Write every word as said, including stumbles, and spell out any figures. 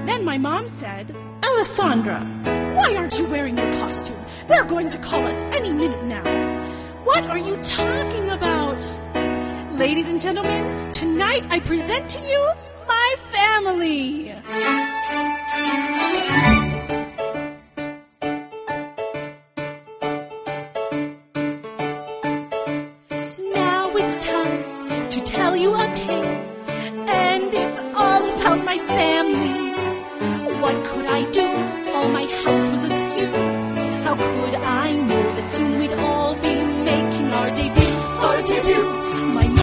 then my mom said, "Alessandra, why aren't you wearing your costume? They're going to call us any minute now." "What are you talking about?" "Ladies and gentlemen, tonight I present to you my family."